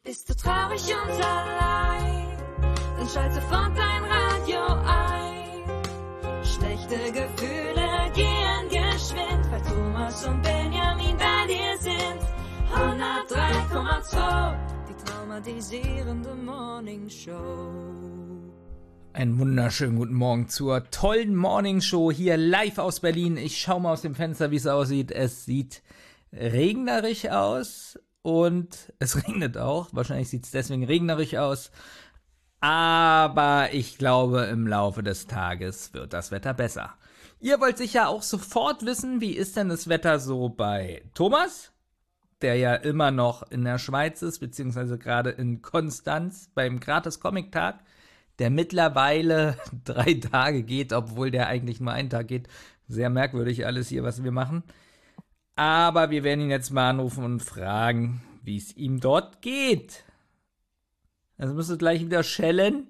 Bist du traurig und allein, dann schalte sofort dein Radio ein. Schlechte Gefühle gehen geschwind, weil Thomas und Benjamin bei dir sind. 103,2, die traumatisierende Morning Show. Einen wunderschönen guten Morgen zur tollen Morning Show hier live aus Berlin. Ich schaue mal aus dem Fenster, wie es aussieht. Es sieht regnerisch aus und es regnet auch. Wahrscheinlich sieht es deswegen regnerisch aus. Aber ich glaube, im Laufe des Tages wird das Wetter besser. Ihr wollt sicher auch sofort wissen, wie ist denn das Wetter so bei Thomas, der ja immer noch in der Schweiz ist, beziehungsweise gerade in Konstanz beim Gratis-Comic-Tag, der mittlerweile 3 Tage geht, obwohl der eigentlich nur 1 Tag geht. Sehr merkwürdig alles hier, was wir machen. Aber wir werden ihn jetzt mal anrufen und fragen, wie es ihm dort geht. Also müsste gleich wieder schellen.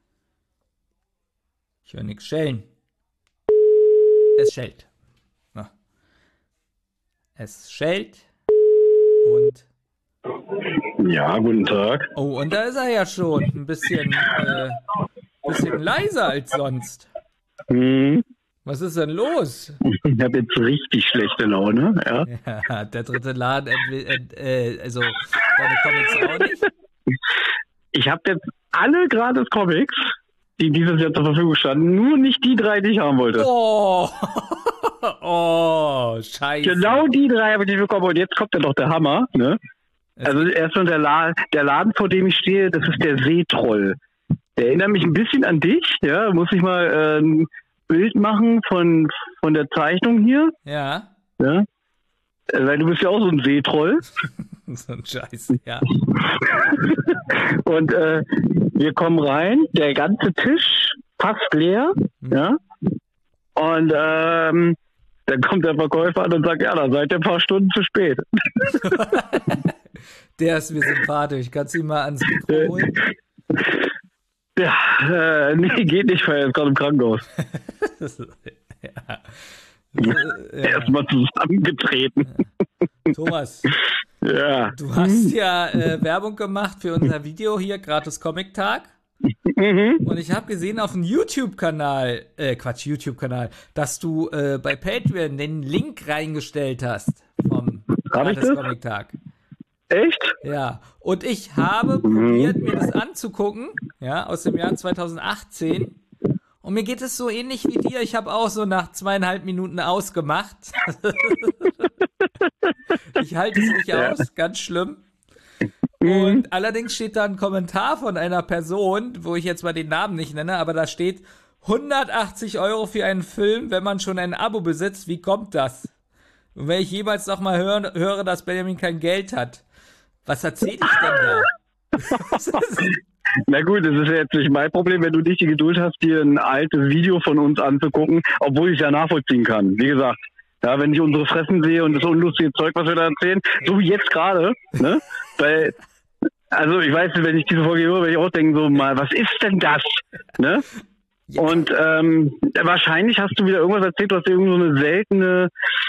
Ich höre nichts schellen. Es schellt. Na. Es schellt. Und... Ja, guten Tag. Oh, und da ist er ja schon. Ein bisschen leiser als sonst. Was ist denn los? Ich habe jetzt richtig schlechte Laune, ja. Ja, der dritte Laden, also deine Comics auch nicht? Ich habe jetzt alle gratis Comics, die dieses Jahr zur Verfügung standen, nur nicht die 3, die ich haben wollte. Oh, scheiße. Genau die 3 habe ich nicht bekommen und jetzt kommt ja doch der Hammer, ne? Also erstmal der Laden, vor dem ich stehe, das ist der Seetroll. Der erinnert mich ein bisschen an dich, ja, muss ich mal ein Bild machen von der Zeichnung hier. Ja. Ja. Weil du bist ja auch so ein Seetroll. So ein Scheiß, ja. Und wir kommen rein, der ganze Tisch fast leer, ja. Und dann kommt der Verkäufer an und sagt, ja, da seid ihr ein paar Stunden zu spät. Der ist mir sympathisch. Kannst du ihn mal ans Mikro holen? Ja, nee, geht nicht, weil er ist gerade im Krankenhaus. Ja. Er ist mal zusammengetreten. Thomas, ja. Du hast ja Werbung gemacht für unser Video hier, Gratis Comic Tag. Und ich habe gesehen auf dem YouTube-Kanal, dass du bei Patreon den Link reingestellt hast vom Gratis Comic Tag. Echt? Ja, und ich habe probiert, mir das anzugucken, ja, aus dem Jahr 2018. Und mir geht es so ähnlich wie dir. Ich habe auch so nach 2,5 Minuten ausgemacht. Ich halte es nicht aus, ganz schlimm. Und allerdings steht da ein Kommentar von einer Person, wo ich jetzt mal den Namen nicht nenne, aber da steht 180 € für einen Film, wenn man schon ein Abo besitzt. Wie kommt das? Und wenn ich jemals noch mal höre, dass Benjamin kein Geld hat, was erzähle ich denn da? Na gut, das ist ja jetzt nicht mein Problem, wenn du nicht die Geduld hast, dir ein altes Video von uns anzugucken, obwohl ich es ja nachvollziehen kann. Wie gesagt, ja, wenn ich unsere Fressen sehe und das unlustige Zeug, was wir da erzählen, so wie jetzt gerade, ne? Weil, also ich weiß, wenn ich diese Folge höre, werde ich auch denken, so mal, was ist denn das? Ne? Ja. Und wahrscheinlich hast du wieder irgendwas erzählt, du hast irgend so eine seltene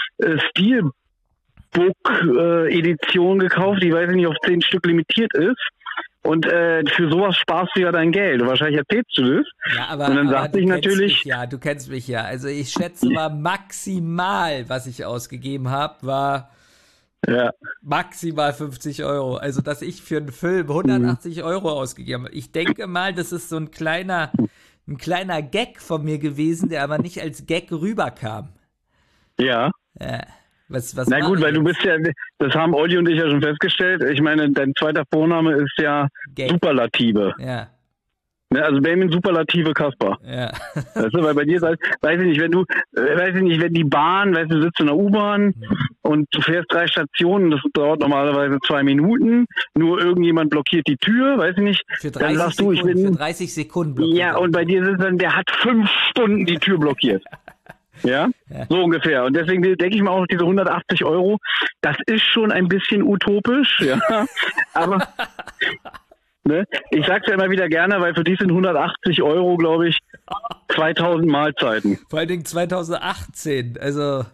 Steelbook-Edition gekauft, die weiß ich nicht, auf 10 Stück limitiert ist. Und für sowas sparst du ja dein Geld. Und wahrscheinlich erzählst du das. Ja, aber, und dann sagte ich natürlich. Du kennst mich ja. Also ich schätze mal maximal, was ich ausgegeben habe, war maximal 50 €. Also dass ich für einen Film 180 € ausgegeben habe. Ich denke mal, das ist so ein kleiner Gag von mir gewesen, der aber nicht als Gag rüberkam. Ja. Was Na gut, weil du bist ja, das haben Olli und ich ja schon festgestellt. Ich meine, dein zweiter Vorname ist ja Gag. Superlative. Ja. Ne, also Benjamin Superlative Kasper. Ja. Weißt du, weil bei dir ist halt, weiß ich nicht, wenn die Bahn, weißt du, sitzt in der U-Bahn und du fährst 3 Stationen, das dauert normalerweise 2 Minuten, nur irgendjemand blockiert die Tür, weiß ich nicht. Für 30 Sekunden blockiert. Ja, und bei dir ist es dann, der hat 5 Stunden die Tür blockiert. Ja, so ungefähr. Und deswegen denke ich mir auch, diese 180 €, das ist schon ein bisschen utopisch, ja. Aber ne, ich sag's ja immer wieder gerne, weil für die sind 180 €, glaube ich, 2000 Mahlzeiten. Vor allen Dingen 2018, also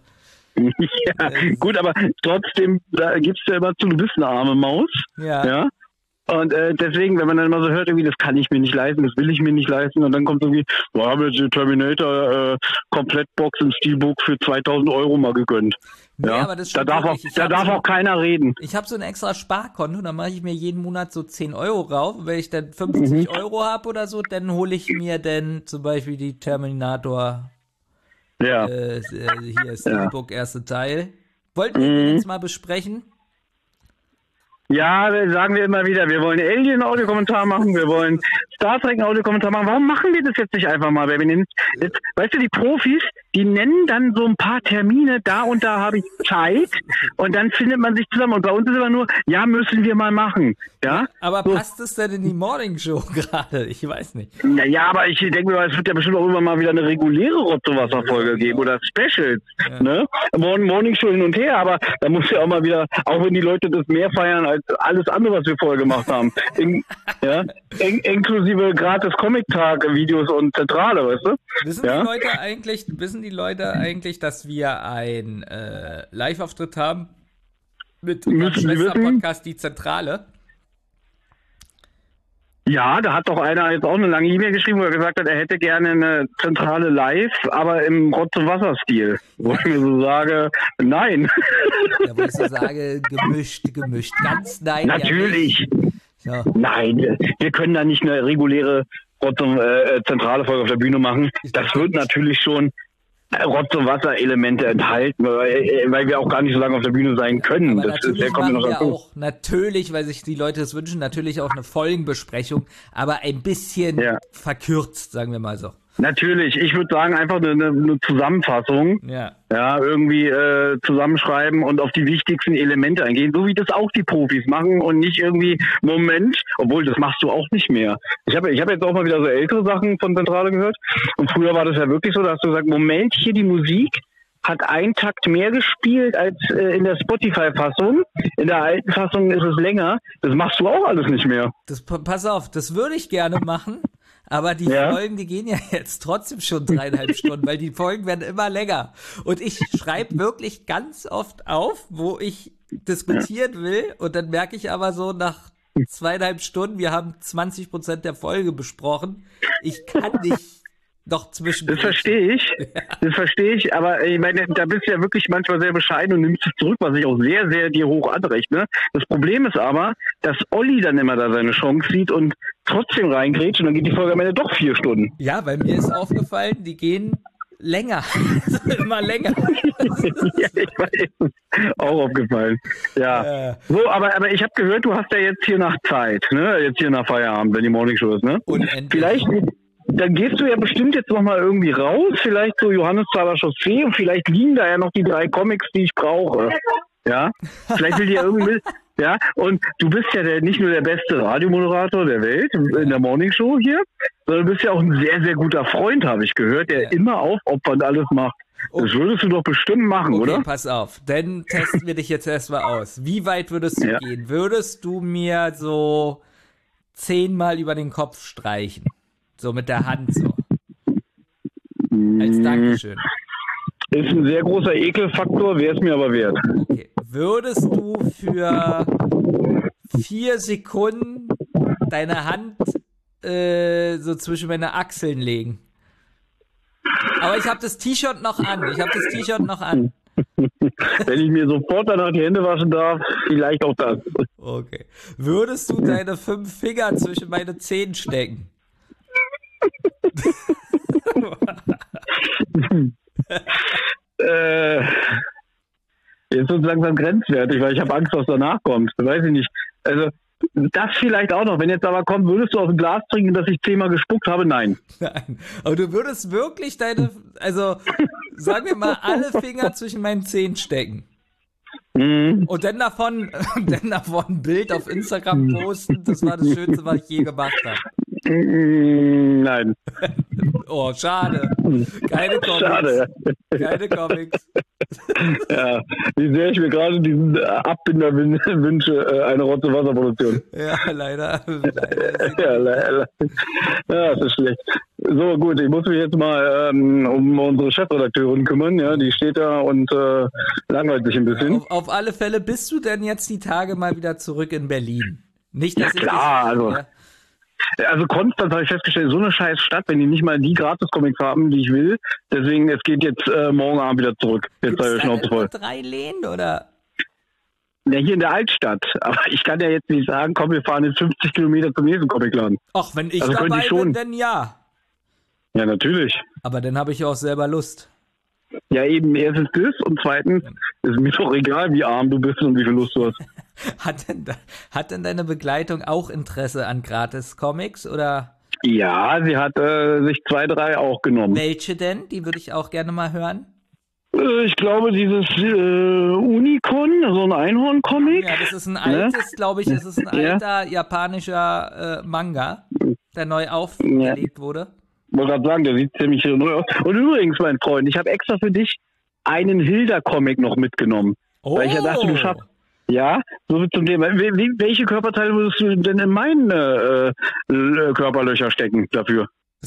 Ja, gut, aber trotzdem, da gibst du ja immer zu, du bist eine arme Maus. Ja. Und deswegen, wenn man dann immer so hört, irgendwie, das kann ich mir nicht leisten, das will ich mir nicht leisten, und dann kommt irgendwie, wir haben jetzt die Terminator Komplettbox im Steelbook für 2.000 Euro mal gegönnt. Nee, Ja, aber das da stimmt darf wirklich. auch keiner reden. Ich habe so ein extra Sparkonto, da mache ich mir jeden Monat so 10 Euro rauf. Und wenn ich dann 50 Euro habe oder so, dann hole ich mir dann zum Beispiel die Terminator Ja. hier Steelbook, erste Teil. Wollten wir den jetzt mal besprechen? Ja, sagen wir immer wieder, wir wollen Alien-Audiokommentar machen, wir wollen Star Trek-Audiokommentar machen. Warum machen wir das jetzt nicht einfach mal? Jetzt, weißt du, die Profis, die nennen dann so ein paar Termine, da und da habe ich Zeit, und dann findet man sich zusammen. Und bei uns ist immer nur, ja, müssen wir mal machen. Ja? Aber so. passt es denn in die Morning Show gerade? Ich weiß nicht. Naja, aber ich denke mir, es wird ja bestimmt auch immer mal wieder eine reguläre Rotzewasser-Folge geben oder Specials. Ja. Ne? Morning Show hin und her, aber da muss ja auch mal wieder, auch wenn die Leute das mehr feiern als alles andere, was wir vorher gemacht haben. Inklusive gratis Comic-Tag-Videos und Zentrale, weißt du? Wissen die Leute eigentlich, dass wir ein Live-Auftritt haben mit unserem Schwester-Podcast Die Zentrale? Ja, da hat doch einer jetzt auch eine lange E-Mail geschrieben, wo er gesagt hat, er hätte gerne eine Zentrale live, aber im Rotz-und-Wasser-Stil. Wo ich mir so sage, nein. Ja, wo ich so sage, gemischt. Ganz nein. Natürlich. Ja. Nein, wir können da nicht eine reguläre zentrale Folge auf der Bühne machen. Das wird natürlich schon Rotz-und-Wasser-Elemente enthalten, weil wir auch gar nicht so lange auf der Bühne sein können. Aber das natürlich ist, kommt machen noch wir dazu. auch, natürlich, weil sich die Leute das wünschen, natürlich auch eine Folgenbesprechung, aber ein bisschen verkürzt, sagen wir mal so. Natürlich, ich würde sagen, einfach eine Zusammenfassung. Ja. Ja, irgendwie zusammenschreiben und auf die wichtigsten Elemente eingehen, so wie das auch die Profis machen, und nicht irgendwie, Moment, obwohl das machst du auch nicht mehr. Ich hab jetzt auch mal wieder so ältere Sachen von Zentrale gehört, und früher war das ja wirklich so, da hast du gesagt, Moment, hier die Musik hat einen Takt mehr gespielt als in der Spotify-Fassung. In der alten Fassung ist es länger. Das machst du auch alles nicht mehr. Pass auf, das würde ich gerne machen. Aber die Folgen, die gehen ja jetzt trotzdem schon 3,5 Stunden, weil die Folgen werden immer länger. Und ich schreibe wirklich ganz oft auf, wo ich diskutieren will. Und dann merke ich aber so nach 2,5 Stunden, wir haben 20% der Folge besprochen. Ich kann nicht noch zwischendurch. Das verstehe ich, aber ich meine, da bist du ja wirklich manchmal sehr bescheiden und nimmst es zurück, was ich auch sehr, sehr dir hoch anrechne. Das Problem ist aber, dass Olli dann immer da seine Chance sieht und trotzdem reingrätscht, und dann geht die Folge am Ende doch 4 Stunden. Ja, weil mir ist aufgefallen, die gehen länger. Immer länger. Ja, ich weiß. Auch aufgefallen. Ja. So, aber ich habe gehört, du hast ja jetzt hier nach Zeit, ne? Jetzt hier nach Feierabend, wenn die Morningshow ist, ne? Unendlich. Vielleicht, dann gehst du ja bestimmt jetzt nochmal irgendwie raus, vielleicht so Johannesthaler Chaussee, und vielleicht liegen da ja noch die 3 Comics, die ich brauche. Ja? Vielleicht will die ja irgendwie, ja? Und du bist ja nicht nur der beste Radiomoderator der Welt in der Morningshow hier, sondern du bist ja auch ein sehr, sehr guter Freund, habe ich gehört, der immer aufopfernd alles macht. Das würdest du doch bestimmt machen, okay, oder? Pass auf, dann testen wir dich jetzt erstmal aus. Wie weit würdest du gehen? Würdest du mir so 10-mal über den Kopf streichen? So mit der Hand so. Als Dankeschön. Ist ein sehr großer Ekelfaktor, wäre es mir aber wert. Okay. Würdest du für 4 Sekunden deine Hand so zwischen meine Achseln legen? Aber ich habe das T-Shirt noch an. Wenn ich mir sofort danach die Hände waschen darf, vielleicht auch das. Okay. Würdest du deine 5 Finger zwischen meine Zehen stecken? Jetzt wird es langsam grenzwertig, weil ich habe Angst, was danach kommt. Weiß ich nicht. Also das vielleicht auch noch. Wenn jetzt aber kommt, würdest du aus dem Glas trinken, dass ich 10-mal gespuckt habe? Nein. Nein. Aber du würdest wirklich also sagen wir mal, alle Finger zwischen meinen Zehen stecken. Und dann davon ein Bild auf Instagram posten, das war das Schönste, was ich je gemacht habe. Nein. Oh, schade. Keine Comics. Schade. Keine Comics. Ja, wie sehr ich mir gerade diesen Abbinder wünsche, eine Rotze-Wasser-Produktion. Ja, leider. Ja, das ist schlecht. So, gut, ich muss mich jetzt mal um unsere Chefredakteurin kümmern. Ja, die steht da und langweilt sich ein bisschen. Auf alle Fälle, bist du denn jetzt die Tage mal wieder zurück in Berlin? Nicht, dass Ja, klar, also. Also Konstanz habe ich festgestellt, so eine scheiß Stadt, wenn die nicht mal die Gratis-Comics haben, die ich will. Deswegen, es geht jetzt morgen Abend wieder zurück. Jetzt sei Schnauze voll. 3 Läden, oder? Ja, hier in der Altstadt. Aber ich kann ja jetzt nicht sagen, komm, wir fahren jetzt 50 Kilometer zum nächsten Comicladen. Ach, wenn ich Also könnte dabei ich schon. bin, dann ja. Ja, natürlich. Aber dann habe ich ja auch selber Lust. Ja, eben, erstens das und zweitens ist mir doch egal, wie arm du bist und wie viel Lust du hast. Hat denn deine Begleitung auch Interesse an Gratis-Comics, oder? Ja, sie hat sich 2, 3 auch genommen. Welche denn? Die würde ich auch gerne mal hören. Ich glaube, dieses Unicorn, so ein Einhorn-Comic. Ja, das ist ein altes, glaube ich, es ist ein alter japanischer Manga, der neu aufgelegt wurde. Ich wollte gerade sagen, der sieht ziemlich neu aus. Und übrigens, mein Freund, ich habe extra für dich einen Hilda-Comic noch mitgenommen. Oh. Weil ich ja dachte, du schaffst. Ja, so zum Thema. Welche Körperteile würdest du denn in meine Körperlöcher stecken dafür?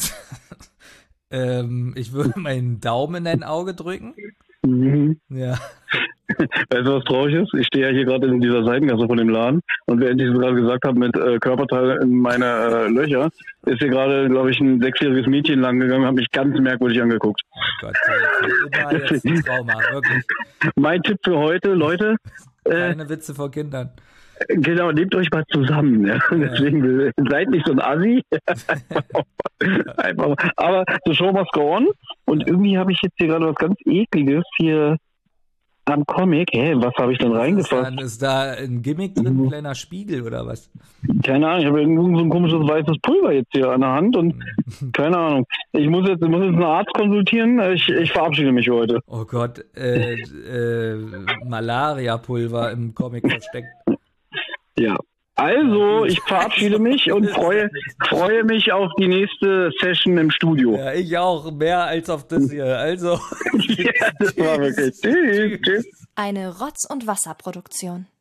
Ich würde meinen Daumen in dein Auge drücken. Mhm. Ja. Weißt du, was traurig ist? Ich stehe ja hier gerade in dieser Seitengasse von dem Laden und während ich es gerade gesagt habe mit Körperteil in meine Löcher, ist hier gerade, glaube ich, ein 6-jähriges Mädchen lang gegangen und hat mich ganz merkwürdig angeguckt. Oh Gott, immer jetzt ein Trauma, wirklich. Mein Tipp für heute, Leute. Keine Witze vor Kindern. Genau, nehmt euch mal zusammen. Ja? Deswegen seid nicht so ein Assi. Einfach mal. Aber the show must go on. Und irgendwie habe ich jetzt hier gerade was ganz Ekliges hier am Comic. Hä, was habe ich denn reingefasst? Ist da ein Gimmick drin, ein kleiner Spiegel oder was? Keine Ahnung, ich habe irgendwie so ein komisches weißes Pulver jetzt hier an der Hand und keine Ahnung. Ich muss jetzt einen Arzt konsultieren. Ich verabschiede mich heute. Oh Gott, Malaria-Pulver im Comic versteckt. Ja. Also, ich verabschiede mich und freue mich auf die nächste Session im Studio. Ja, ich auch, mehr als auf das hier. Also. Ja, das war wirklich. Tschüss. Eine Rotz- und Wasserproduktion.